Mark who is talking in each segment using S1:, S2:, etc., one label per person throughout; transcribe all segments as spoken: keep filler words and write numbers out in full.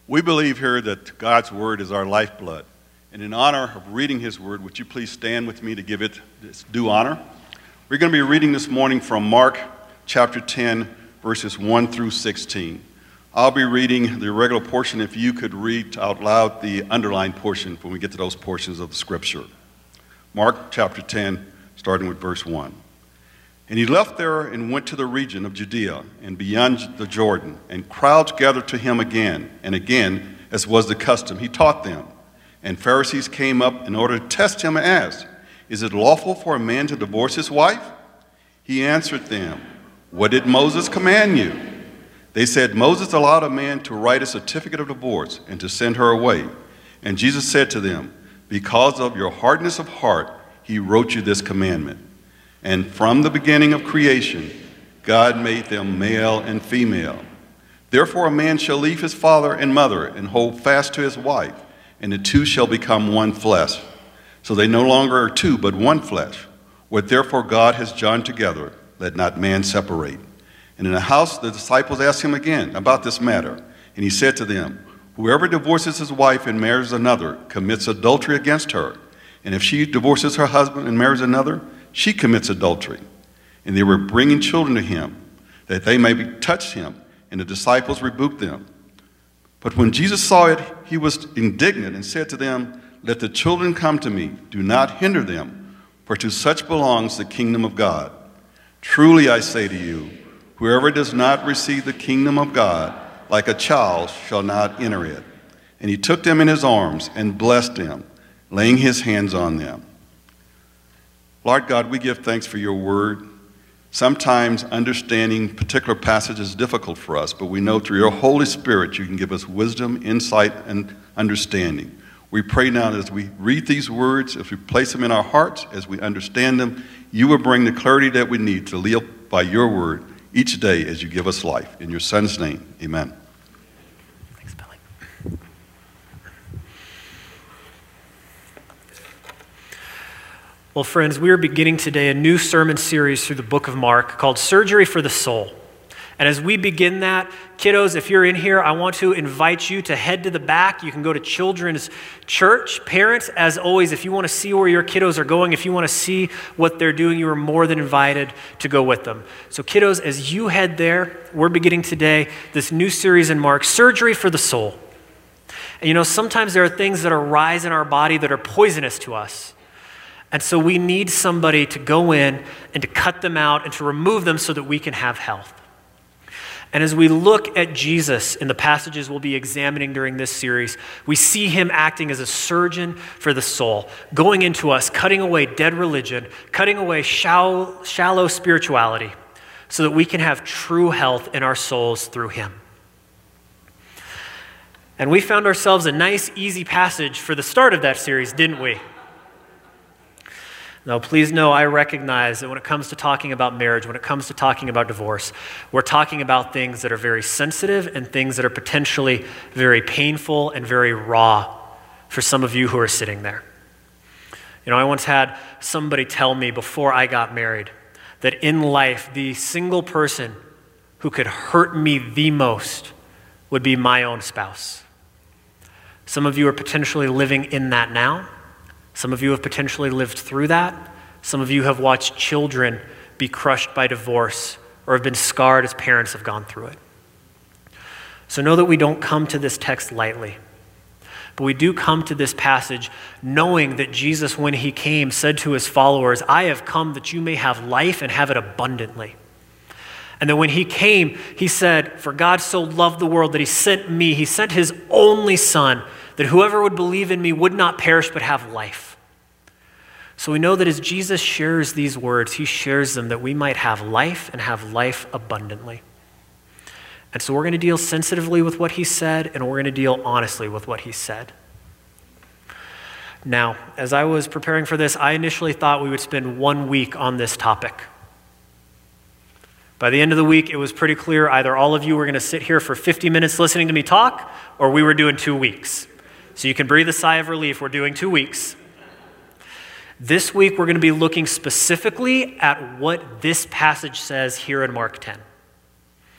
S1: We believe here that God's word is our lifeblood. And in honor of reading his word, would you please stand with me to give it its due honor? We're going to be reading this morning from Mark chapter ten, verses one through sixteen. I'll be reading the regular portion. If you could read out loud the underlined portion when we get to those portions of the scripture. Mark chapter ten, starting with verse one. And he left there and went to the region of Judea and beyond the Jordan, and crowds gathered to him again and again, as was the custom. He taught them. And Pharisees came up in order to test him and asked, "Is it lawful for a man to divorce his wife?" He answered them, "What did Moses command you?" They said, "Moses allowed a man to write a certificate of divorce and to send her away." And Jesus said to them, "Because of your hardness of heart, he wrote you this commandment. And from the beginning of creation, God made them male and female. Therefore a man shall leave his father and mother and hold fast to his wife, and the two shall become one flesh. So they no longer are two, but one flesh. What therefore God has joined together, let not man separate." And in the house the disciples asked him again about this matter. And he said to them, "Whoever divorces his wife and marries another commits adultery against her. And if she divorces her husband and marries another, she commits adultery." And they were bringing children to him, that they may touch him, and the disciples rebuked them. But when Jesus saw it, he was indignant and said to them, "Let the children come to me, do not hinder them, for to such belongs the kingdom of God. Truly I say to you, whoever does not receive the kingdom of God like a child shall not enter it." And he took them in his arms and blessed them, laying his hands on them. Lord God, we give thanks for your word. Sometimes understanding particular passages is difficult for us, but we know through your Holy Spirit you can give us wisdom, insight, and understanding. We pray now that as we read these words, as we place them in our hearts, as we understand them, you will bring the clarity that we need to live by your word each day as you give us life. In your Son's name, amen.
S2: Thanks, Billy. Well, friends, we are beginning today a new sermon series through the book of Mark called Surgery for the Soul. And as we begin that, kiddos, if you're in here, I want to invite you to head to the back. You can go to Children's Church. Parents, as always, if you want to see where your kiddos are going, if you want to see what they're doing, you are more than invited to go with them. So kiddos, as you head there, we're beginning today this new series in Mark, Surgery for the Soul. And you know, sometimes there are things that arise in our body that are poisonous to us. And so we need somebody to go in and to cut them out and to remove them so that we can have health. And as we look at Jesus in the passages we'll be examining during this series, we see him acting as a surgeon for the soul, going into us, cutting away dead religion, cutting away shallow, shallow spirituality so that we can have true health in our souls through him. And we found ourselves a nice, easy passage for the start of that series, didn't we? Now, please know I recognize that when it comes to talking about marriage, when it comes to talking about divorce, we're talking about things that are very sensitive and things that are potentially very painful and very raw for some of you who are sitting there. You know, I once had somebody tell me before I got married that in life, the single person who could hurt me the most would be my own spouse. Some of you are potentially living in that now. Some of you have potentially lived through that. Some of you have watched children be crushed by divorce or have been scarred as parents have gone through it. So know that we don't come to this text lightly, but we do come to this passage knowing that Jesus, when he came, said to his followers, "I have come that you may have life and have it abundantly." And then when he came, he said, "For God so loved the world that he sent me, he sent his only son, that whoever would believe in me would not perish but have life." So we know that as Jesus shares these words, he shares them that we might have life and have life abundantly. And so we're going to deal sensitively with what he said, and we're going to deal honestly with what he said. Now, as I was preparing for this, I initially thought we would spend one week on this topic. By the end of the week, it was pretty clear either all of you were going to sit here for fifty minutes listening to me talk, or we were doing two weeks. So you can breathe a sigh of relief. We're doing two weeks. This week, we're going to be looking specifically at what this passage says here in Mark ten.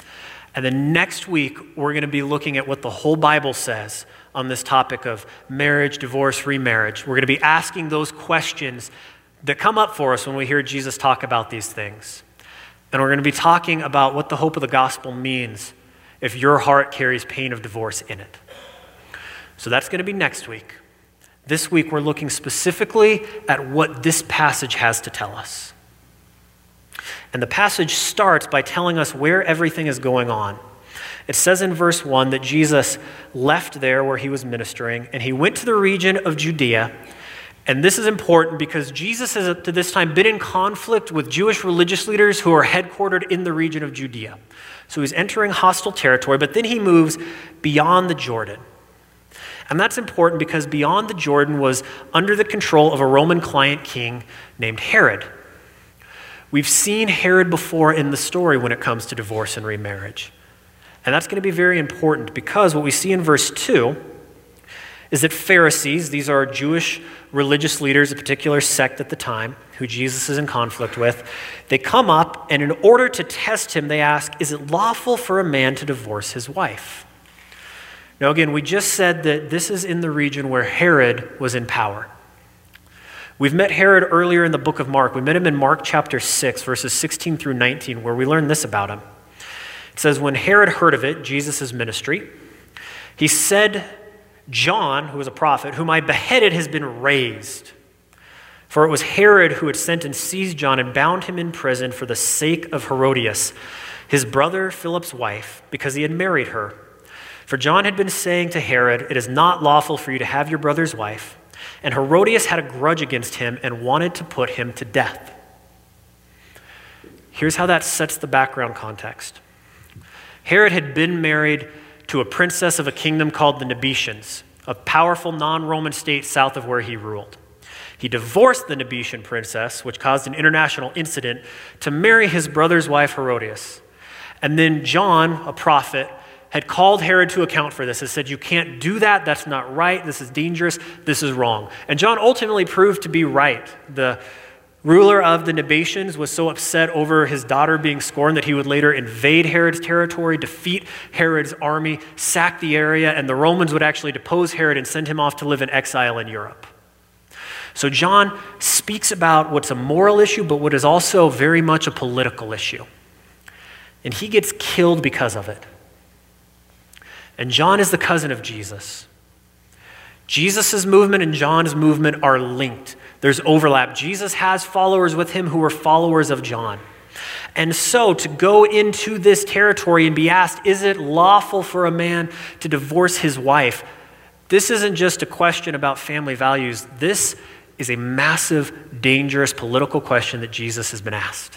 S2: And then next week, we're going to be looking at what the whole Bible says on this topic of marriage, divorce, remarriage. We're going to be asking those questions that come up for us when we hear Jesus talk about these things. And we're going to be talking about what the hope of the gospel means if your heart carries pain of divorce in it. So that's going to be next week. This week, we're looking specifically at what this passage has to tell us. And the passage starts by telling us where everything is going on. It says in verse one that Jesus left there where he was ministering, and he went to the region of Judea. And this is important because Jesus has, up to this time, been in conflict with Jewish religious leaders who are headquartered in the region of Judea. So he's entering hostile territory, but then he moves beyond the Jordan. And that's important because beyond the Jordan was under the control of a Roman client king named Herod. We've seen Herod before in the story when it comes to divorce and remarriage. And that's going to be very important because what we see in verse two is that Pharisees, these are Jewish religious leaders, a particular sect at the time, who Jesus is in conflict with, they come up and in order to test him, they ask, is it lawful for a man to divorce his wife? Now again, we just said that this is in the region where Herod was in power. We've met Herod earlier in the book of Mark. We met him in Mark chapter six, verses sixteen through nineteen, where we learn this about him. It says, when Herod heard of it, Jesus' ministry, he said, John, who was a prophet, whom I beheaded, has been raised. For it was Herod who had sent and seized John and bound him in prison for the sake of Herodias, his brother Philip's wife, because he had married her. For John had been saying to Herod, it is not lawful for you to have your brother's wife. And Herodias had a grudge against him and wanted to put him to death. Here's how that sets the background context. Herod had been married to a princess of a kingdom called the Nabateans, a powerful non-Roman state south of where he ruled. He divorced the Nabatean princess, which caused an international incident, to marry his brother's wife Herodias. And then John, a prophet, had called Herod to account for this and said, you can't do that, that's not right, this is dangerous, this is wrong. And John ultimately proved to be right. The ruler of the Nabateans was so upset over his daughter being scorned that he would later invade Herod's territory, defeat Herod's army, sack the area, and the Romans would actually depose Herod and send him off to live in exile in Europe. So John speaks about what's a moral issue, but what is also very much a political issue. And he gets killed because of it. And John is the cousin of Jesus. Jesus' movement and John's movement are linked. There's overlap. Jesus has followers with him who are followers of John. And so to go into this territory and be asked, is it lawful for a man to divorce his wife? This isn't just a question about family values. This is a massive, dangerous political question that Jesus has been asked.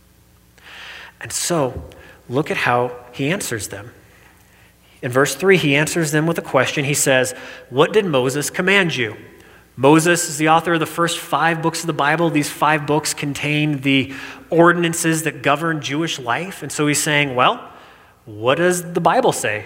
S2: And so look at how he answers them. In verse three, he answers them with a question. He says, what did Moses command you? Moses is the author of the first five books of the Bible. These five books contain the ordinances that govern Jewish life. And so he's saying, well, what does the Bible say?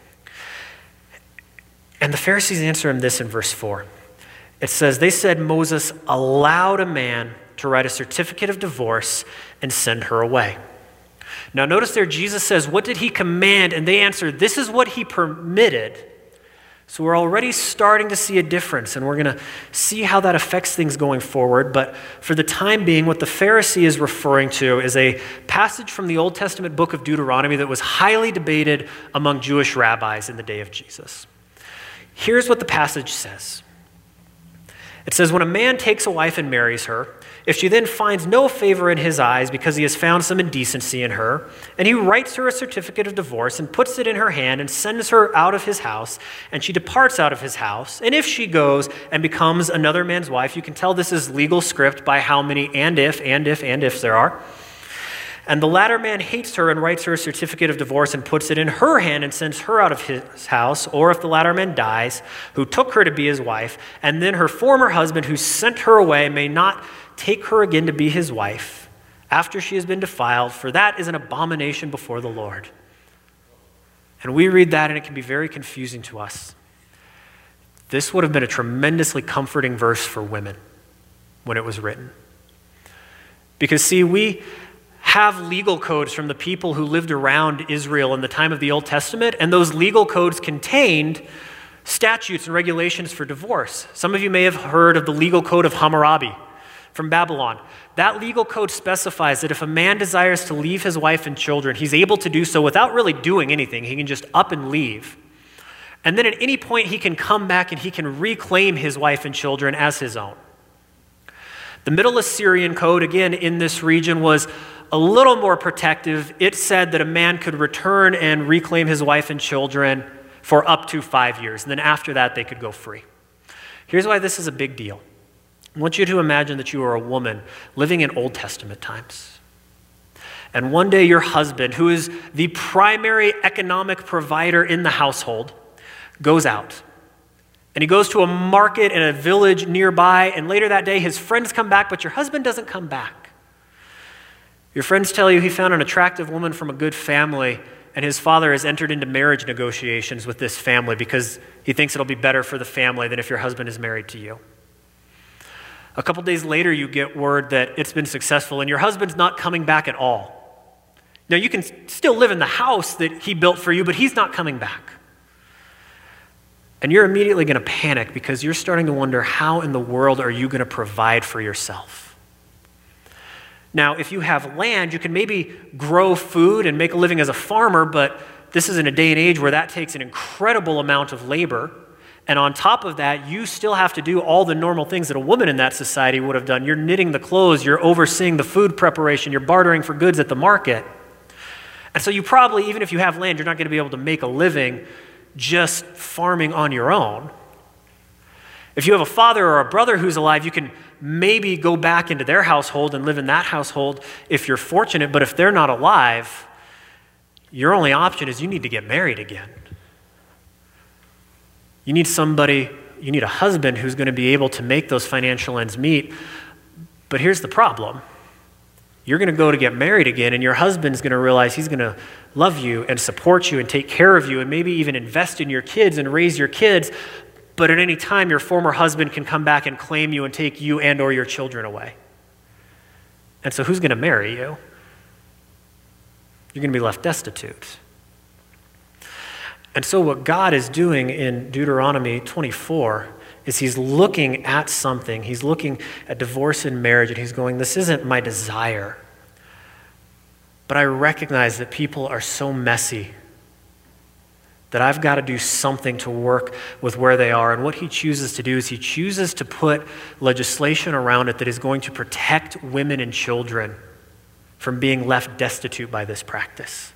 S2: And the Pharisees answer him this in verse four. It says, they said Moses allowed a man to write a certificate of divorce and send her away. Now notice there Jesus says, what did he command? And they answer, this is what he permitted. So we're already starting to see a difference, and we're going to see how that affects things going forward. But for the time being, what the Pharisee is referring to is a passage from the Old Testament book of Deuteronomy that was highly debated among Jewish rabbis in the day of Jesus. Here's what the passage says. It says, when a man takes a wife and marries her, if she then finds no favor in his eyes because he has found some indecency in her, and he writes her a certificate of divorce and puts it in her hand and sends her out of his house, and she departs out of his house, and if she goes and becomes another man's wife, you can tell this is legal script by how many and if, and if, and ifs there are. And the latter man hates her and writes her a certificate of divorce and puts it in her hand and sends her out of his house. Or if the latter man dies, who took her to be his wife, and then her former husband who sent her away may not take her again to be his wife after she has been defiled, for that is an abomination before the Lord. And we read that and it can be very confusing to us. This would have been a tremendously comforting verse for women when it was written. Because see, we have legal codes from the people who lived around Israel in the time of the Old Testament, and those legal codes contained statutes and regulations for divorce. Some of you may have heard of the legal code of Hammurabi from Babylon. That legal code specifies that if a man desires to leave his wife and children, he's able to do so without really doing anything. He can just up and leave. And then at any point, he can come back and he can reclaim his wife and children as his own. The Middle Assyrian code, again, in this region was a little more protective. It said that a man could return and reclaim his wife and children for up to five years. And then after that, they could go free. Here's why this is a big deal. I want you to imagine that you are a woman living in Old Testament times. And one day your husband, who is the primary economic provider in the household, goes out. And he goes to a market in a village nearby, and later that day his friends come back, but your husband doesn't come back. Your friends tell you he found an attractive woman from a good family, and his father has entered into marriage negotiations with this family because he thinks it'll be better for the family than if your husband is married to you. A couple days later, you get word that it's been successful, and your husband's not coming back at all. Now, you can still live in the house that he built for you, but he's not coming back. And you're immediately going to panic because you're starting to wonder, how in the world are you going to provide for yourself? Now, if you have land, you can maybe grow food and make a living as a farmer, but this is in a day and age where that takes an incredible amount of labor. And on top of that, you still have to do all the normal things that a woman in that society would have done. You're knitting the clothes, you're overseeing the food preparation, you're bartering for goods at the market. And so you probably, even if you have land, you're not going to be able to make a living just farming on your own. If you have a father or a brother who's alive, you can maybe go back into their household and live in that household if you're fortunate, but if they're not alive, your only option is you need to get married again. You need somebody, you need a husband who's going to be able to make those financial ends meet. But here's the problem. You're going to go to get married again, and your husband's going to realize he's going to love you and support you and take care of you and maybe even invest in your kids and raise your kids. But at any time, your former husband can come back and claim you and take you and or your children away. And so who's going to marry you? You're going to be left destitute. And so what God is doing in Deuteronomy twenty-four is he's looking at something. He's looking at divorce and marriage, and he's going, this isn't my desire. But I recognize that people are so messy that I've got to do something to work with where they are. And what he chooses to do is he chooses to put legislation around it that is going to protect women and children from being left destitute by this practice.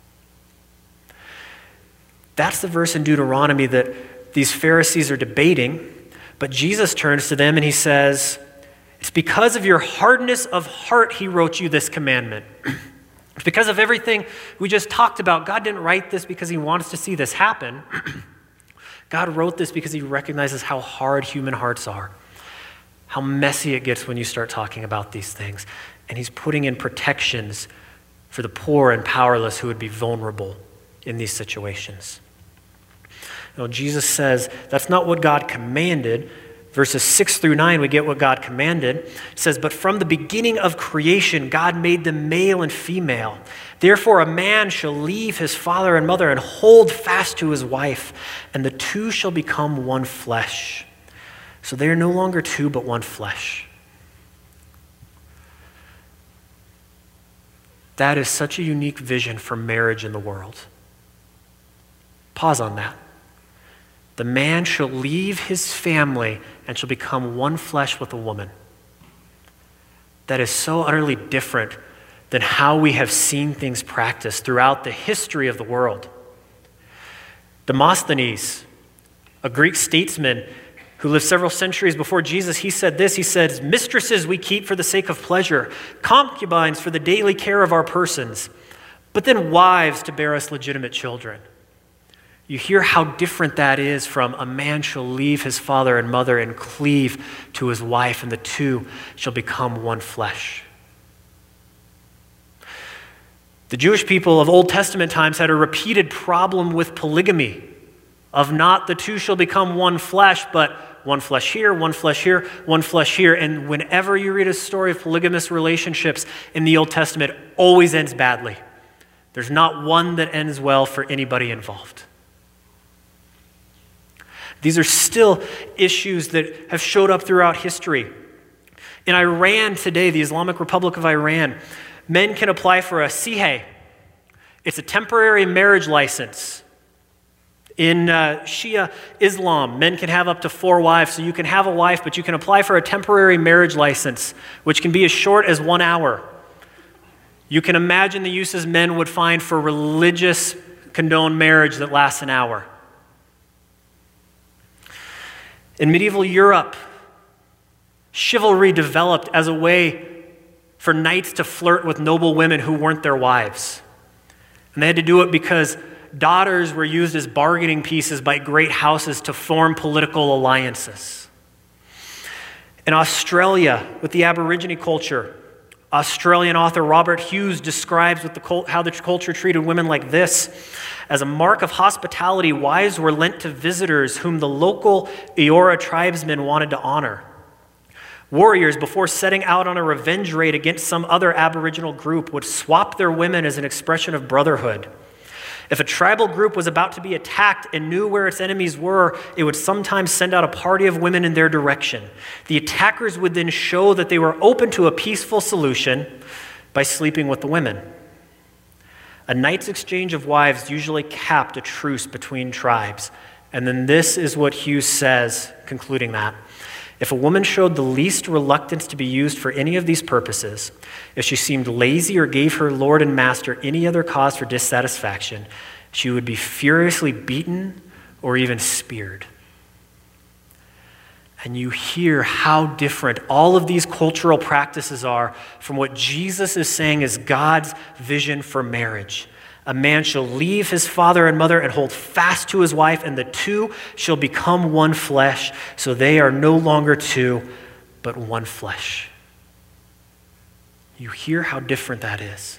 S2: That's the verse in Deuteronomy that these Pharisees are debating, but Jesus turns to them and he says, it's because of your hardness of heart he wrote you this commandment. It's because of everything we just talked about. God didn't write this because he wants to see this happen. God wrote this because he recognizes how hard human hearts are, how messy it gets when you start talking about these things. And he's putting in protections for the poor and powerless who would be vulnerable in these situations. You know, Jesus says that's not what God commanded. Verses six through nine, we get what God commanded. It says, but from the beginning of creation, God made them male and female. Therefore, a man shall leave his father and mother and hold fast to his wife, and the two shall become one flesh. So they are no longer two, but one flesh. That is such a unique vision for marriage in the world. Pause on that. The man shall leave his family and shall become one flesh with a woman. That is so utterly different than how we have seen things practiced throughout the history of the world. Demosthenes, a Greek statesman who lived several centuries before Jesus, he said this, he said, mistresses we keep for the sake of pleasure, concubines for the daily care of our persons, but then wives to bear us legitimate children. You hear how different that is from a man shall leave his father and mother and cleave to his wife, and the two shall become one flesh. The Jewish people of Old Testament times had a repeated problem with polygamy, of not the two shall become one flesh, but one flesh here, one flesh here, one flesh here. And whenever you read a story of polygamous relationships in the Old Testament, it always ends badly. There's not one that ends well for anybody involved. These are still issues that have showed up throughout history. In Iran today, the Islamic Republic of Iran, men can apply for a sihe. It's a temporary marriage license. In uh, Shia Islam, men can have up to four wives, so you can have a wife, but you can apply for a temporary marriage license, which can be as short as one hour. You can imagine the uses men would find for religious condoned marriage that lasts an hour. In medieval Europe, chivalry developed as a way for knights to flirt with noble women who weren't their wives. And they had to do it because daughters were used as bargaining pieces by great houses to form political alliances. In Australia, with the Aborigine culture, Australian author Robert Hughes describes what the, how the culture treated women like this. As a mark of hospitality, wives were lent to visitors whom the local Eora tribesmen wanted to honor. Warriors, before setting out on a revenge raid against some other Aboriginal group, would swap their women as an expression of brotherhood. If a tribal group was about to be attacked and knew where its enemies were, it would sometimes send out a party of women in their direction. The attackers would then show that they were open to a peaceful solution by sleeping with the women. A night's exchange of wives usually capped a truce between tribes. And then this is what Hughes says, concluding that. If a woman showed the least reluctance to be used for any of these purposes, if she seemed lazy or gave her lord and master any other cause for dissatisfaction, she would be furiously beaten or even speared. And you hear how different all of these cultural practices are from what Jesus is saying is God's vision for marriage. A man shall leave his father and mother and hold fast to his wife, and the two shall become one flesh. So they are no longer two, but one flesh. You hear how different that is.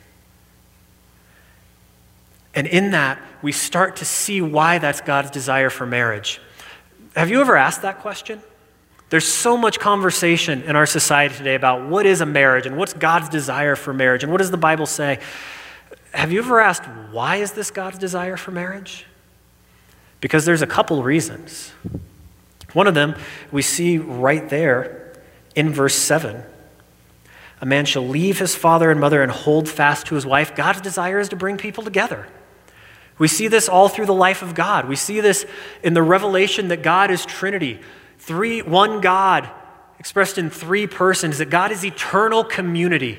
S2: And in that, we start to see why that's God's desire for marriage. Have you ever asked that question? There's so much conversation in our society today about what is a marriage and what's God's desire for marriage and what does the Bible say? Have you ever asked, why is this God's desire for marriage? Because there's a couple reasons. One of them we see right there in verse seven. A man shall leave his father and mother and hold fast to his wife. God's desire is to bring people together. We see this all through the life of God. We see this in the revelation that God is Trinity. Three, one God expressed in three persons, that God is eternal community.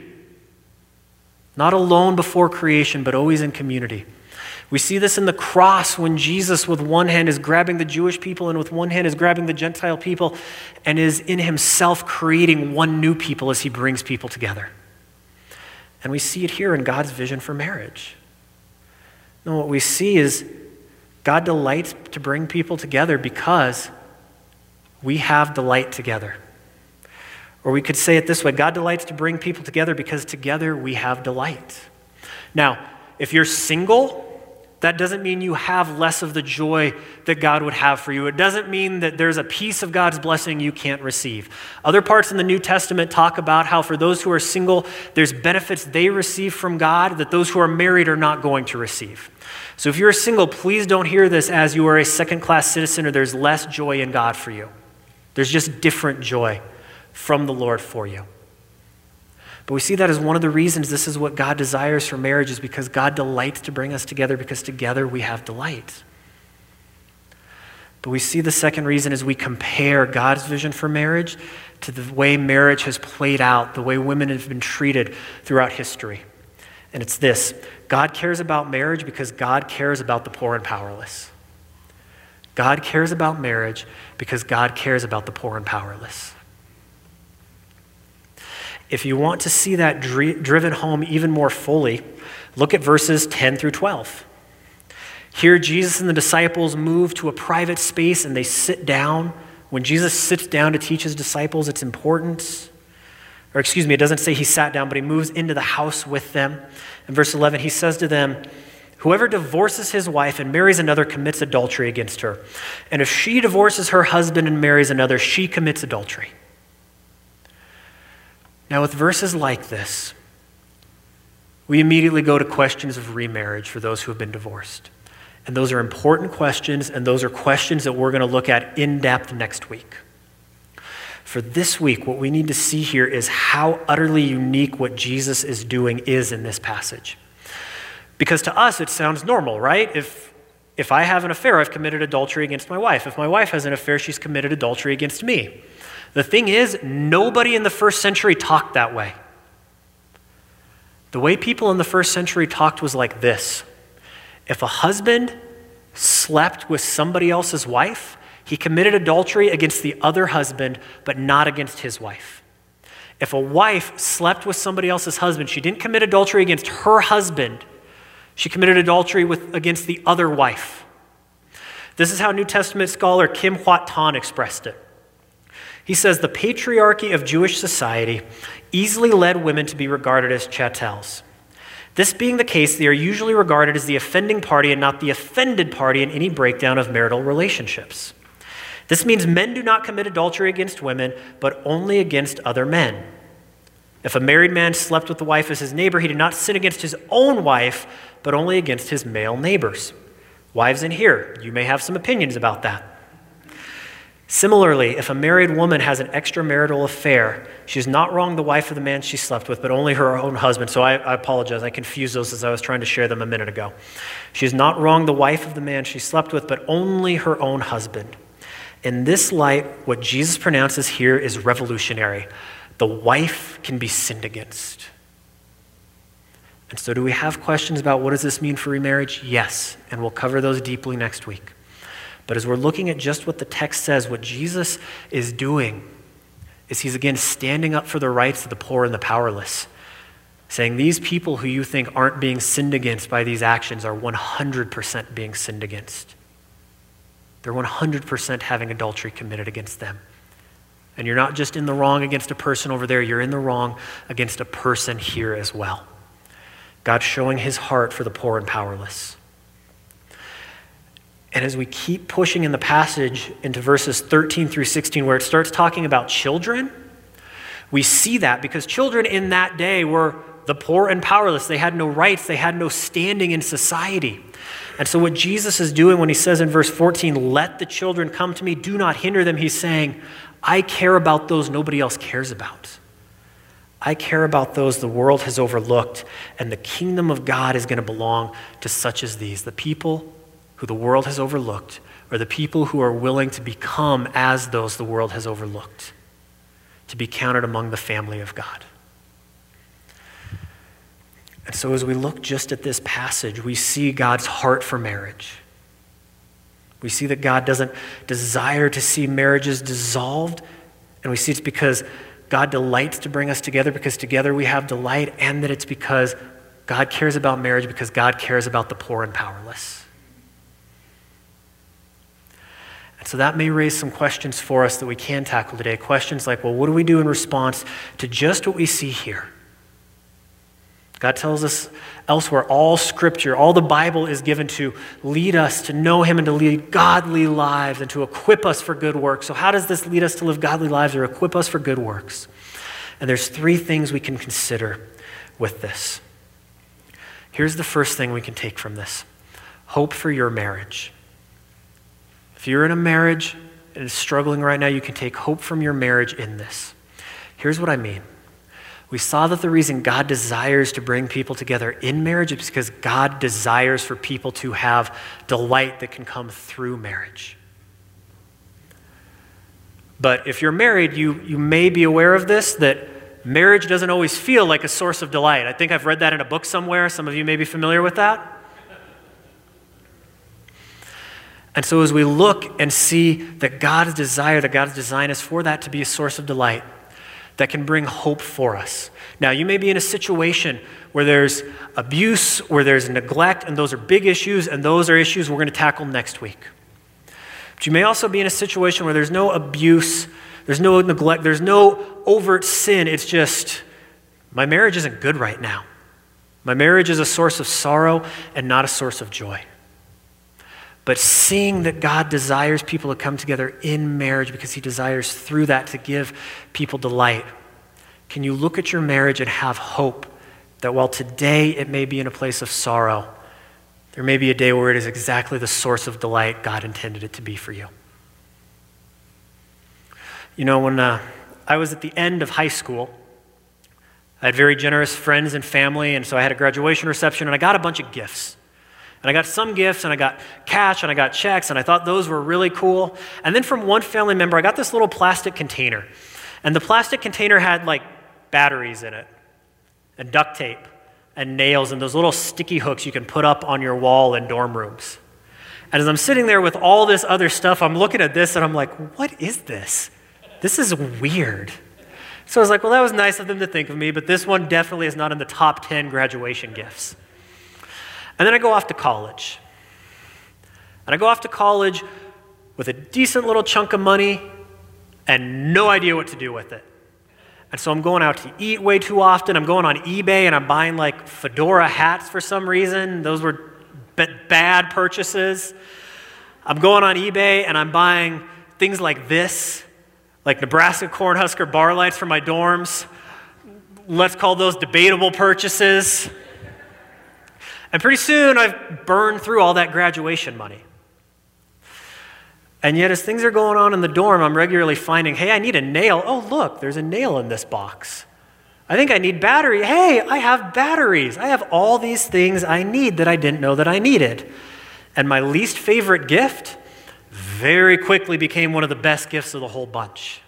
S2: Not alone before creation, but always in community. We see this in the cross when Jesus with one hand is grabbing the Jewish people and with one hand is grabbing the Gentile people and is in himself creating one new people as he brings people together. And we see it here in God's vision for marriage. And what we see is God delights to bring people together because we have delight together. Or we could say it this way, God delights to bring people together because together we have delight. Now, if you're single, that doesn't mean you have less of the joy that God would have for you. It doesn't mean that there's a piece of God's blessing you can't receive. Other parts in the New Testament talk about how for those who are single, there's benefits they receive from God that those who are married are not going to receive. So if you're single, please don't hear this as you are a second-class citizen or there's less joy in God for you. There's just different joy from the Lord for you. But we see that as one of the reasons this is what God desires for marriage, is because God delights to bring us together because together we have delight. But we see the second reason as we compare God's vision for marriage to the way marriage has played out, the way women have been treated throughout history. And it's this: God cares about marriage because God cares about the poor and powerless. God cares about marriage because God cares about the poor and powerless. If you want to see that dri- driven home even more fully, look at verses ten through twelve. Here, Jesus and the disciples move to a private space and they sit down. When Jesus sits down to teach his disciples, it's important. Or excuse me, it doesn't say he sat down, but he moves into the house with them. In verse eleven, he says to them, Whoever divorces his wife and marries another commits adultery against her. And if she divorces her husband and marries another, she commits adultery. Now, with verses like this, we immediately go to questions of remarriage for those who have been divorced. And those are important questions, and those are questions that we're going to look at in depth next week. For this week, what we need to see here is how utterly unique what Jesus is doing is in this passage. Because to us, it sounds normal, right? If, if I have an affair, I've committed adultery against my wife. If my wife has an affair, she's committed adultery against me. The thing is, nobody in the first century talked that way. The way people in the first century talked was like this. If a husband slept with somebody else's wife, he committed adultery against the other husband, but not against his wife. If a wife slept with somebody else's husband, she didn't commit adultery against her husband. She committed adultery with, against the other wife. This is how New Testament scholar Kim Hwat Tan expressed it. He says, the patriarchy of Jewish society easily led women to be regarded as chatels. This being the case, they are usually regarded as the offending party and not the offended party in any breakdown of marital relationships. This means men do not commit adultery against women, but only against other men. If a married man slept with the wife as his neighbor, he did not sin against his own wife, but only against his male neighbors. Wives in here, you may have some opinions about that. Similarly, if a married woman has an extramarital affair, she has not wronged the wife of the man she slept with, but only her own husband. So I, I apologize, I confused those as I was trying to share them a minute ago. She has not wronged the wife of the man she slept with, but only her own husband. In this light, what Jesus pronounces here is revolutionary. The wife can be sinned against. And so do we have questions about what does this mean for remarriage? Yes, and we'll cover those deeply next week. But as we're looking at just what the text says, what Jesus is doing is he's again standing up for the rights of the poor and the powerless, saying these people who you think aren't being sinned against by these actions are one hundred percent being sinned against. They're one hundred percent having adultery committed against them. And you're not just in the wrong against a person over there, you're in the wrong against a person here as well. God's showing his heart for the poor and powerless. And as we keep pushing in the passage into verses thirteen through sixteen, where it starts talking about children, we see that because children in that day were the poor and powerless. They had no rights. They had no standing in society. And so what Jesus is doing when he says in verse fourteen, let the children come to me, do not hinder them, he's saying, I care about those nobody else cares about. I care about those the world has overlooked, and the kingdom of God is going to belong to such as these, the people who the world has overlooked, or the people who are willing to become as those the world has overlooked, to be counted among the family of God. And so as we look just at this passage, we see God's heart for marriage. We see that God doesn't desire to see marriages dissolved, and we see it's because God delights to bring us together because together we have delight, and that it's because God cares about marriage because God cares about the poor and powerless. And so that may raise some questions for us that we can tackle today. Questions like, well, what do we do in response to just what we see here? God tells us elsewhere, all Scripture, all the Bible is given to lead us to know him and to lead godly lives and to equip us for good works. So how does this lead us to live godly lives or equip us for good works? And there's three things we can consider with this. Here's the first thing we can take from this. Hope for your marriage. If you're in a marriage and is struggling right now, you can take hope from your marriage in this. Here's what I mean. We saw that the reason God desires to bring people together in marriage is because God desires for people to have delight that can come through marriage. But if you're married, you, you may be aware of this, that marriage doesn't always feel like a source of delight. I think I've read that in a book somewhere. Some of you may be familiar with that. And so as we look and see that God's desire, that God's design is for that to be a source of delight, that can bring hope for us. Now, you may be in a situation where there's abuse, where there's neglect, and those are big issues, and those are issues we're going to tackle next week. But you may also be in a situation where there's no abuse, there's no neglect, there's no overt sin. It's just, my marriage isn't good right now. My marriage is a source of sorrow and not a source of joy. But seeing that God desires people to come together in marriage because he desires through that to give people delight, can you look at your marriage and have hope that while today it may be in a place of sorrow, there may be a day where it is exactly the source of delight God intended it to be for you? You know, when uh, I was at the end of high school, I had very generous friends and family, and so I had a graduation reception, and I got a bunch of gifts. And I got some gifts, and I got cash, and I got checks, and I thought those were really cool. And then from one family member, I got this little plastic container. And the plastic container had, like, batteries in it, and duct tape, and nails, and those little sticky hooks you can put up on your wall in dorm rooms. And as I'm sitting there with all this other stuff, I'm looking at this, and I'm like, what is this? This is weird. So I was like, well, that was nice of them to think of me, but this one definitely is not in the top ten graduation gifts. And then I go off to college. And I go off to college with a decent little chunk of money and no idea what to do with it. And so I'm going out to eat way too often. I'm going on eBay and I'm buying like fedora hats for some reason. Those were b- bad purchases. I'm going on eBay and I'm buying things like this, like Nebraska Cornhusker bar lights for my dorms. Let's call those debatable purchases. And pretty soon I've burned through all that graduation money. And yet as things are going on in the dorm, I'm regularly finding, hey, I need a nail. Oh, look, there's a nail in this box. I think I need battery. Hey, I have batteries. I have all these things I need that I didn't know that I needed. And my least favorite gift very quickly became one of the best gifts of the whole bunch.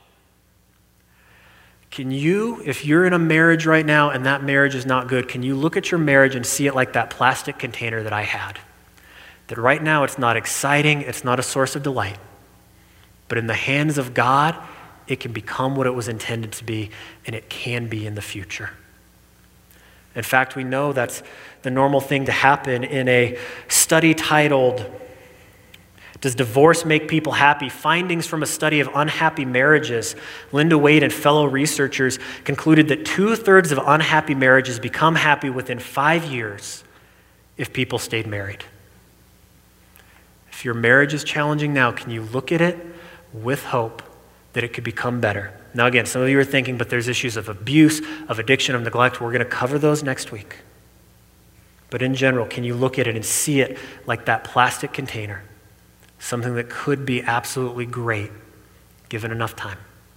S2: Can you, if you're in a marriage right now and that marriage is not good, can you look at your marriage and see it like that plastic container that I had? That right now it's not exciting, it's not a source of delight. But in the hands of God, it can become what it was intended to be, and it can be in the future. In fact, we know that's the normal thing to happen in a study titled, Does Divorce Make People Happy? Findings from a study of unhappy marriages. Linda Wade and fellow researchers concluded that two-thirds of unhappy marriages become happy within five years if people stayed married. If your marriage is challenging now, can you look at it with hope that it could become better? Now again, some of you are thinking, but there's issues of abuse, of addiction, of neglect. We're going to cover those next week. But in general, can you look at it and see it like that plastic container? Something that could be absolutely great, given enough time.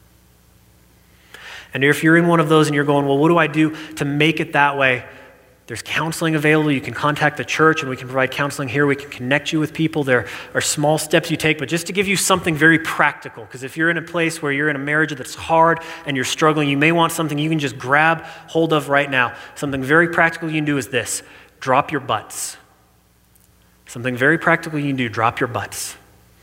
S2: And if you're in one of those and you're going, well, what do I do to make it that way? There's counseling available. You can contact the church and we can provide counseling here. We can connect you with people. There are small steps you take, but just to give you something very practical, because if you're in a place where you're in a marriage that's hard and you're struggling, you may want something you can just grab hold of right now. Something very practical you can do is this: drop your butts. Something very practical you can do, drop your butts.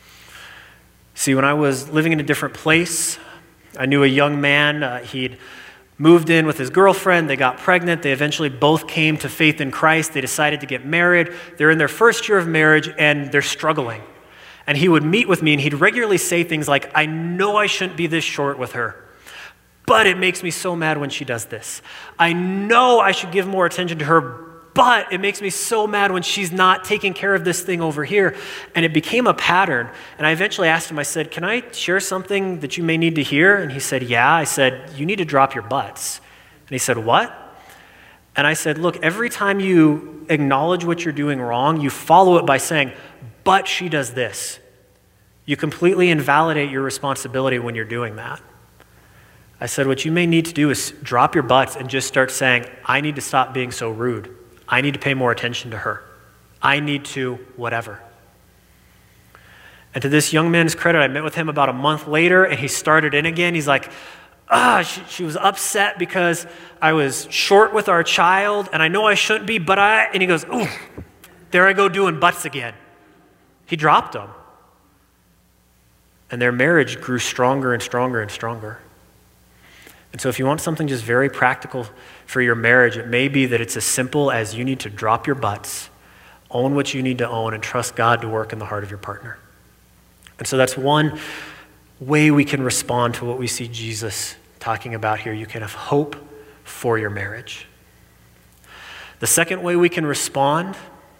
S2: See, when I was living in a different place, I knew a young man. Uh, he'd moved in with his girlfriend. They got pregnant. They eventually both came to faith in Christ. They decided to get married. They're in their first year of marriage, and they're struggling. And he would meet with me, and he'd regularly say things like, I know I shouldn't be this short with her, but it makes me so mad when she does this. I know I should give more attention to her, but it makes me so mad when she's not taking care of this thing over here. And it became a pattern. And I eventually asked him, I said, can I share something that you may need to hear? And he said, yeah. I said, you need to drop your butts. And he said, what? And I said, look, every time you acknowledge what you're doing wrong, you follow it by saying, but she does this. You completely invalidate your responsibility when you're doing that. I said, what you may need to do is drop your butts and just start saying, I need to stop being so rude. I need to pay more attention to her. I need to whatever. And to this young man's credit, I met with him about a month later, and he started in again. He's like, ah, she, she was upset because I was short with our child, and I know I shouldn't be, but I, and he goes, ooh, there I go doing butts again. He dropped them. And their marriage grew stronger and stronger and stronger. And so if you want something just very practical for your marriage, it may be that it's as simple as you need to drop your butts, own what you need to own, and trust God to work in the heart of your partner. And so that's one way we can respond to what we see Jesus talking about here. You can have hope for your marriage. The second way we can respond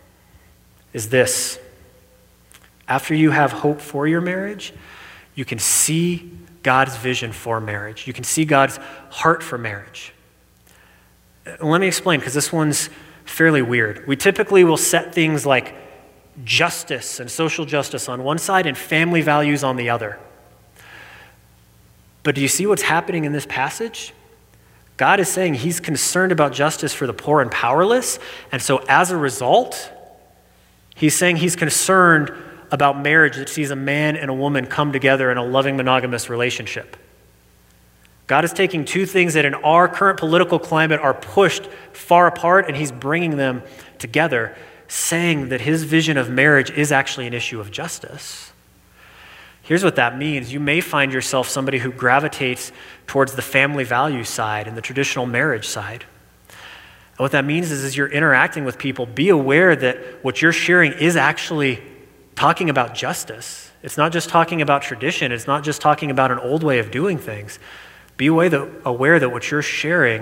S2: is this. After you have hope for your marriage, you can see God's vision for marriage. You can see God's heart for marriage. Let me explain, because this one's fairly weird. We typically will set things like justice and social justice on one side and family values on the other. But do you see what's happening in this passage? God is saying he's concerned about justice for the poor and powerless, and so as a result, he's saying he's concerned about marriage that sees a man and a woman come together in a loving monogamous relationship. God is taking two things that in our current political climate are pushed far apart, and he's bringing them together, saying that his vision of marriage is actually an issue of justice. Here's what that means. You may find yourself somebody who gravitates towards the family value side and the traditional marriage side. And what that means is as you're interacting with people, be aware that what you're sharing is actually talking about justice. It's not just talking about tradition. It's not just talking about an old way of doing things. Be aware that what you're sharing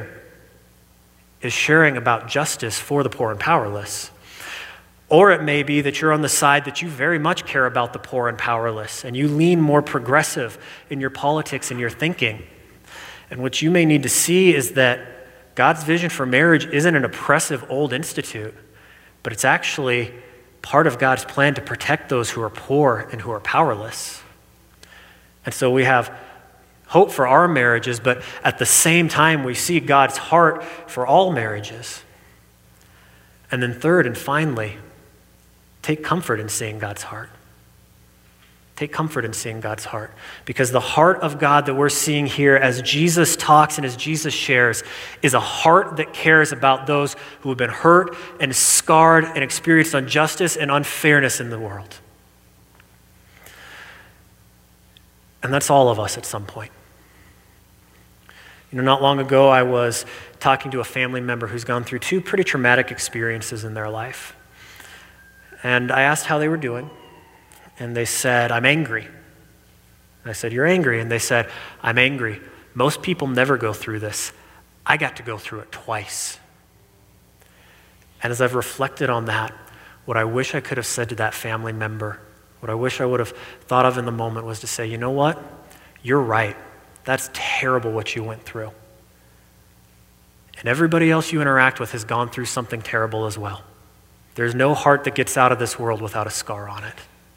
S2: is sharing about justice for the poor and powerless. Or it may be that you're on the side that you very much care about the poor and powerless, and you lean more progressive in your politics and your thinking. And what you may need to see is that God's vision for marriage isn't an oppressive old institute, but it's actually part of God's plan to protect those who are poor and who are powerless. And so we have hope for our marriages, but at the same time, we see God's heart for all marriages. And then third and finally, take comfort in seeing God's heart. Take comfort in seeing God's heart, because the heart of God that we're seeing here as Jesus talks and as Jesus shares is a heart that cares about those who have been hurt and scarred and experienced injustice and unfairness in the world. And that's all of us at some point. You know, not long ago, I was talking to a family member who's gone through two pretty traumatic experiences in their life. And I asked how they were doing. And they said, I'm angry. And I said, you're angry? And they said, I'm angry. Most people never go through this. I got to go through it twice. And as I've reflected on that, what I wish I could have said to that family member, what I wish I would have thought of in the moment was to say, you know what? You're right. That's terrible what you went through. And everybody else you interact with has gone through something terrible as well. There's no heart that gets out of this world without a scar on it.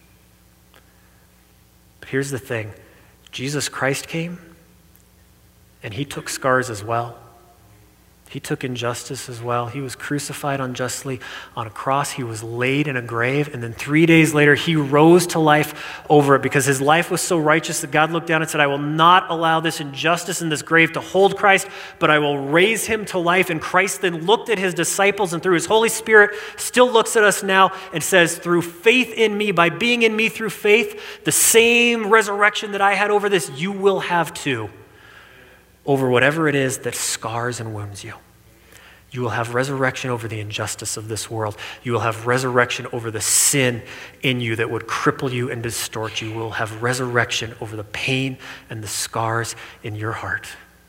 S2: But here's the thing. Jesus Christ came, and he took scars as well. He took injustice as well. He was crucified unjustly on a cross. He was laid in a grave. And then three days later, he rose to life over it because his life was so righteous that God looked down and said, I will not allow this injustice in this grave to hold Christ, but I will raise him to life. And Christ then looked at his disciples and through his Holy Spirit still looks at us now and says, through faith in me, by being in me through faith, the same resurrection that I had over this, you will have too. Over whatever it is that scars and wounds you. You will have resurrection over the injustice of this world. You will have resurrection over the sin in you that would cripple you and distort you. You will have resurrection over the pain and the scars in your heart.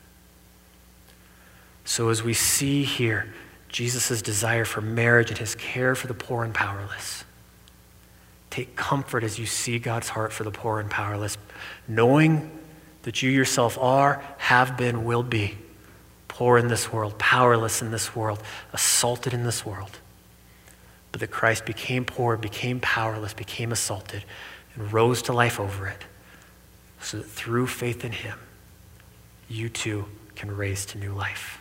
S2: So as we see here, Jesus' desire for marriage and his care for the poor and powerless, take comfort as you see God's heart for the poor and powerless, knowing that you yourself are, have been, will be poor in this world, powerless in this world, assaulted in this world. But that Christ became poor, became powerless, became assaulted, and rose to life over it, so that through faith in him, you too can raise to new life.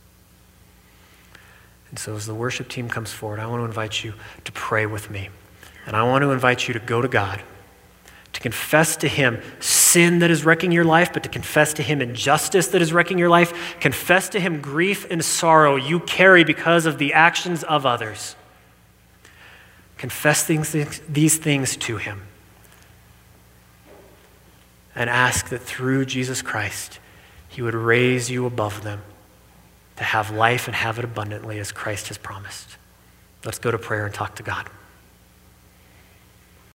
S2: And so as the worship team comes forward, I want to invite you to pray with me. And I want to invite you to go to God, to confess to him sin that is wrecking your life, but to confess to him injustice that is wrecking your life. Confess to him grief and sorrow you carry because of the actions of others. Confess things, these things to him. And ask that through Jesus Christ, he would raise you above them to have life and have it abundantly as Christ has promised. Let's go to prayer and talk to God.